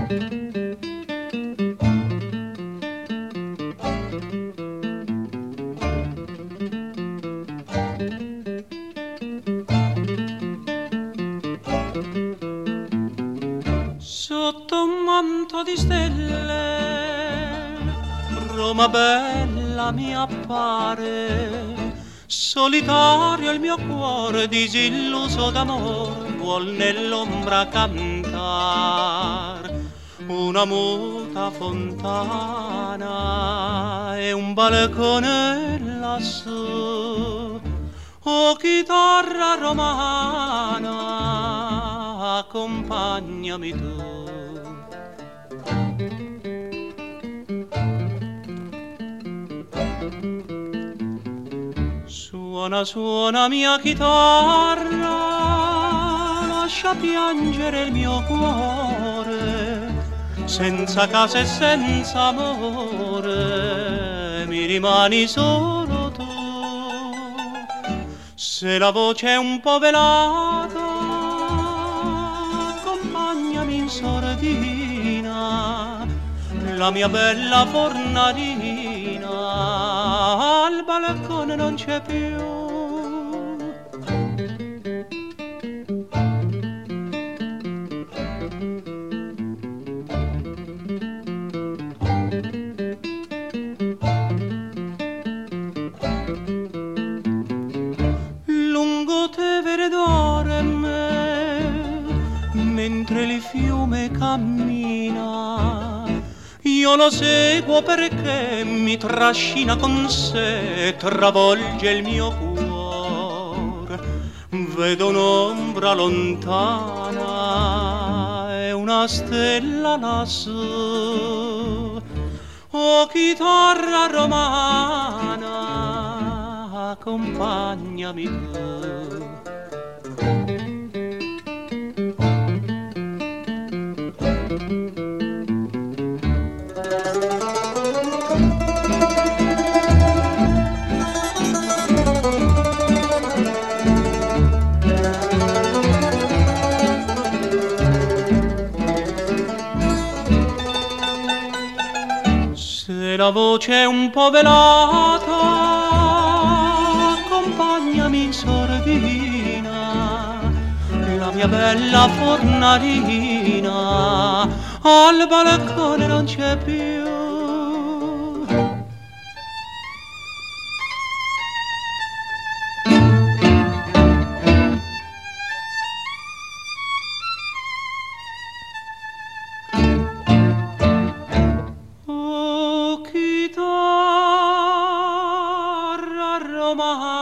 Sotto un manto di stelle, Roma bella mi appare, solitario il mio cuore, disilluso d'amore, vuol nell'ombra cantar. Una muta fontana e un balcone lassù, oh chitarra romana, accompagnami tu. Suona, suona mia chitarra, lascia piangere il mio cuore, senza casa e senza amore, mi rimani solo tu. Se la voce è un po' velata, accompagnami in sordina, la mia bella fornarina al balcone non c'è più. Lungo Tevere dorme mentre il fiume cammina, io lo seguo perché mi trascina con sé, travolge il mio cuore. Vedo un'ombra lontana e una stella lassù, oh chitarra romana, accompagnami tu. Se la voce è un po' velata, accompagnami in sordina, la mia bella fornarina al balcone non c'è più. Oh chitarra romana,